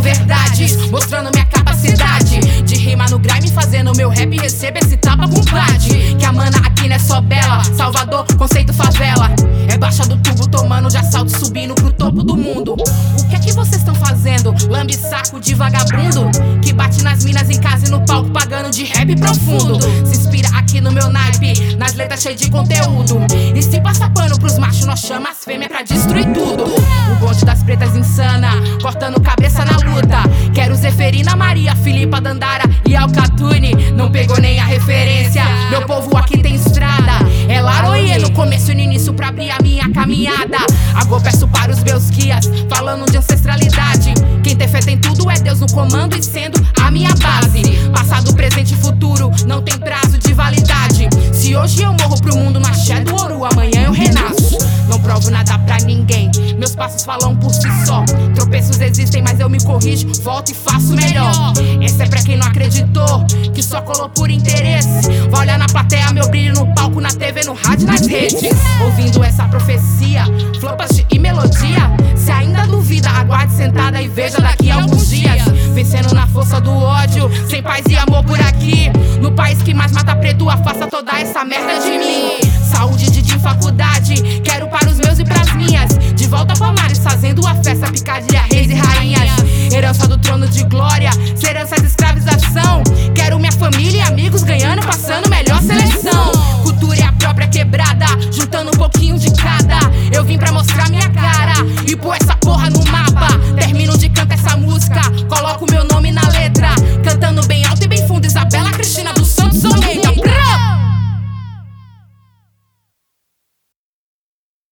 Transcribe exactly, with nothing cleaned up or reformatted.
verdades, mostrando minha capacidade de rimar no grime, fazendo meu rap. Receba esse tapa com plat. Que a mana aqui não é só bela, Salvador, conceito favela. É baixa do tubo, tomando de assalto, subindo pro topo do mundo. O que é que vocês estão fazendo? Lambe saco de vagabundo que bate nas minas em casa e no palco pagando de rap profundo. Se inspira aqui no meu naipe, nas letras cheias de conteúdo. E se passa pano pros machos, nós chama as fêmeas pra destruir tudo. O bonde das pretas insana, cortando cabeça na luta. Quero Zeferina, Maria, Filipa, Dandara e Alcatune. Não pegou nem a referência, meu povo aqui tem estrada. É Laroie no começo e no início pra abrir a minha caminhada. Agora peço para os meus guias, falando de ancestralidade. Quem tem fé tem tudo, é Deus no comando e sendo a minha base. Passado, presente e futuro, não tem prazo de validade. Se hoje eu morro pro mundo no axé do ouro, amanhã eu renasço. Não provo nada pra ninguém, meus passos falam por si só. Tropeços existem, mas eu me corrijo, volto e faço melhor. Esse é pra quem não acreditou, que só colou por interesse. Vai olhar na plateia, meu brilho no palco, na T V, no rádio, nas redes. Ouvindo essa profecia, flopas e melodia. Se ainda duvida, aguarde sentada e veja daqui a alguns dias. Vencendo na força do ódio, sem paz e amor por aqui. No país que mais mata preto, afasta toda essa merda de mim. Saúde de, de faculdade, quero para os meus e pras minhas. De volta Palmares, fazendo a festa, picadilha, reis e rainhas. Herança do trono de glória,